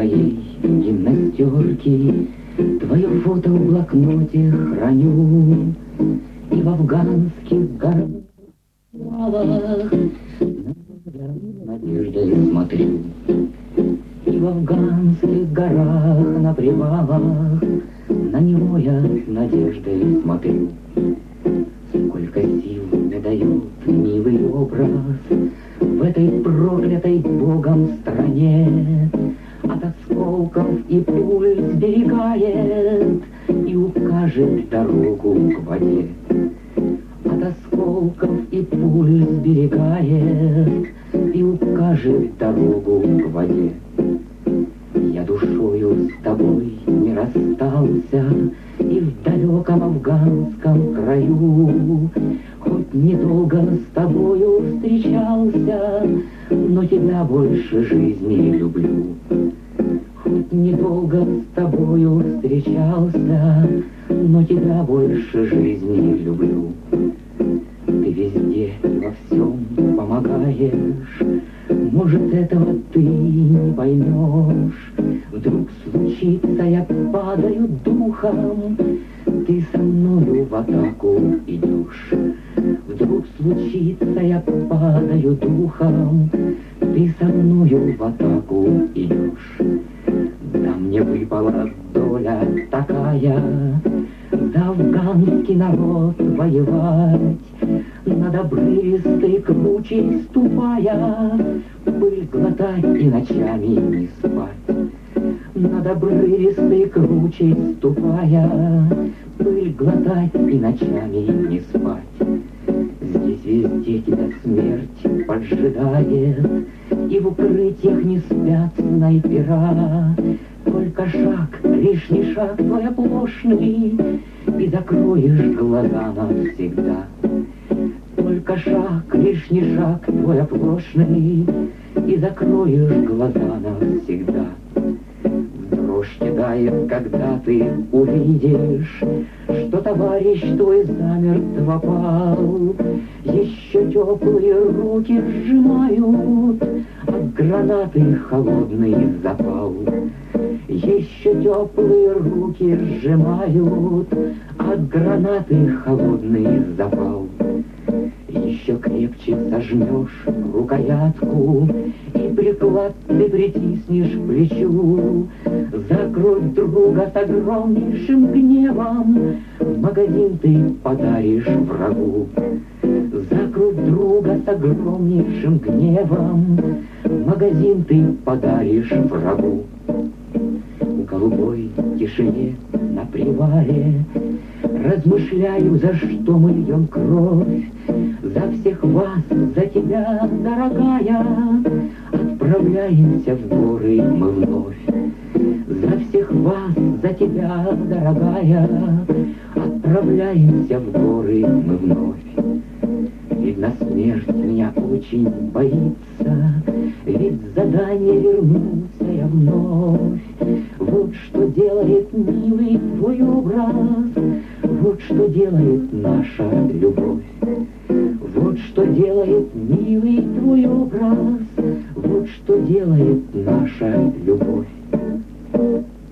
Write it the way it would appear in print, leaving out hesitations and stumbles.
твоей гимнастерки, твое фото в блокноте храню. И в афганских горах надеждой смотрю. И в афганских горах на привалах на него я с надеждой смотрю. Сколько сил мне дает милый образ в этой проклятой Богом стране. От осколков и пуль сберегает и укажет дорогу к воде. От осколков и пуль сберегает и укажет дорогу к воде. Я душою с тобой не расстался и в далеком афганском краю. Хоть недолго с тобою встречался, но тебя больше жизни люблю. Хоть недолго с тобою встречался, но тебя больше жизни люблю. Ты везде и во всем помогаешь, может, этого ты не поймешь. Вдруг случится, я падаю духом, ты со мною в атаку идешь. Вдруг случится, я падаю духом, ты со мною в атаку идешь. Да мне выпала доля такая, за афганский народ воевать, над обрывистой кручей ступая, пыль глотать и ночами не спать. Над обрывистой кручей ступая, пыль глотать и ночами не спать. Здесь везде тебя смерть поджидает, и в укрытиях не спят снайпера. Только шаг, лишний шаг твой оплошный, и закроешь глаза навсегда. Только шаг, лишний шаг твой оплошный, и закроешь глаза навсегда. Дрожь кидает, когда ты увидишь, что товарищ твой замертво пал. Еще теплые руки сжимают от гранаты холодный запал. Еще теплые руки сжимают от гранаты холодный запал. Еще крепче сожмешь рукоятку, и приклад ты притиснешь к плечу. За кровь друга с огромнейшим гневом магазин ты подаришь врагу. За кровь друга с огромнейшим гневом магазин ты подаришь врагу. В голубой тишине на привале размышляю, за что мы льем кровь. За всех вас, за тебя, дорогая, отправляемся в горы мы вновь. За всех вас, за тебя, дорогая, отправляемся в горы мы вновь. Видно, смерть меня очень боится, ведь задание вернулся я вновь. Вот что делает милый твой образ, вот что делает наша любовь. Вот что делает милый твой образ, вот что делает наша любовь.